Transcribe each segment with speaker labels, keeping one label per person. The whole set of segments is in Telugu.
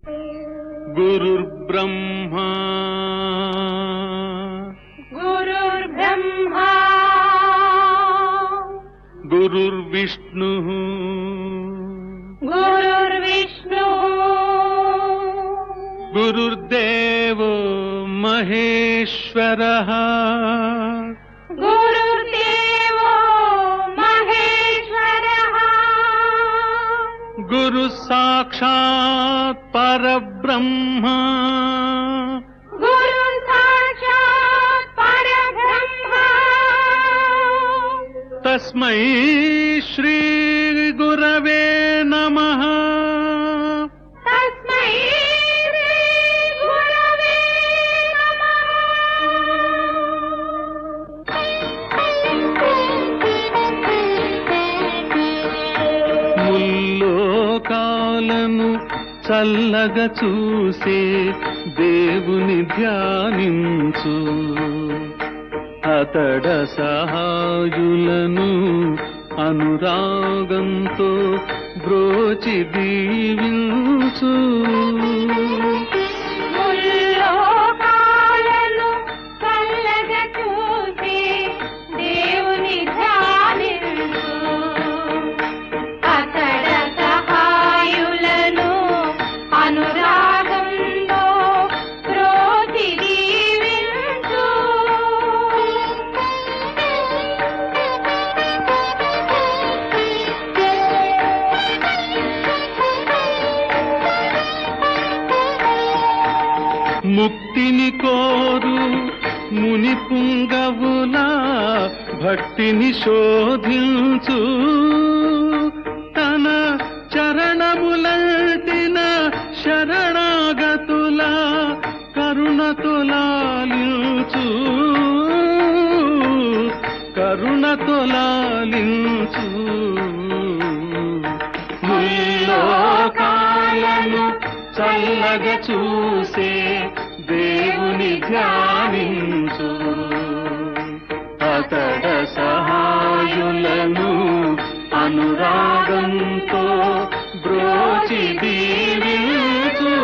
Speaker 1: गुरुर्ब्रह्मा
Speaker 2: गुरुर्ब्रह्मा
Speaker 1: गुरुर्विष्णुः
Speaker 2: गुरुर्विष्णुः
Speaker 1: गुरुर्देवो महेश्वरः
Speaker 2: गुरुर्देवो महेश्वरः
Speaker 1: गुरुः साक्षात् परब्रह्म
Speaker 2: गुरुः साक्षात् परब्रह्म
Speaker 1: तस्मै श्री गुरवे नमः
Speaker 2: तस्मै श्री गुरवे
Speaker 1: ముల్లోకాలను చల్లగా చూసే దేవుని ధ్యానించు అతడ సహాయులను అనురాగంతో బ్రోచి దీవించు
Speaker 2: ముల్లోకాలను చల్లగా చూసి దేవుని ధ్యానించు అతడ సహాయులను అనురాగంతో ప్రోచి దీవించు
Speaker 1: ముక్తిని కోరు ముని పుంగవుల భక్తిని శోధించు తన చరణములంటిన శరణాగతుల కరుణతోలాలించు కరుణతోలాలించు ముల్లోకాలను చల్లగా చూసే దేవుని ధ్యానించు అతడ సహాయులను అనురాగంతో బ్రోచి దీవించు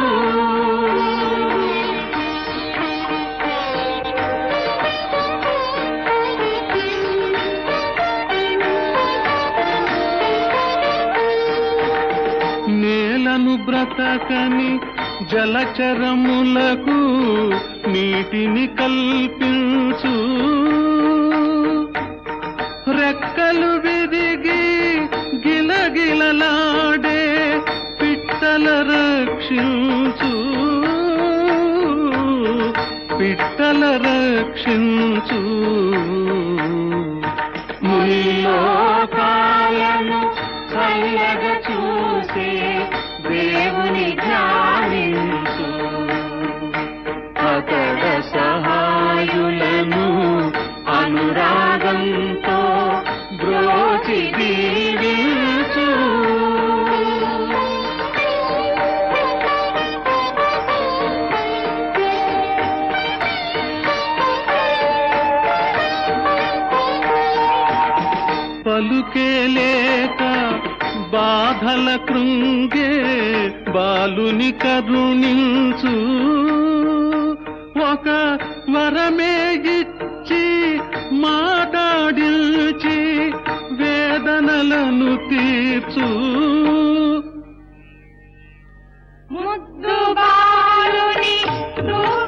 Speaker 1: నేలను బ్రతకని జలచరములకు నీటిని కల్పించు రెక్కలు విరిగి గిలగిలలాడే పిట్టల రక్షించు పిట్టల రక్షించు ముల్లోకాలను చల్లగా చూసే దేవుని ధ్యానించు అతడ సహాయులను అనురాగంతో బ్రోచి దీవించు పలుకే లేక బాధల కృంగే బాలుని కరుణించు ఒక వరమే ఇచ్చి మాట్లాడించి వేదనలను తీర్చు
Speaker 2: ముద్దు బాలుని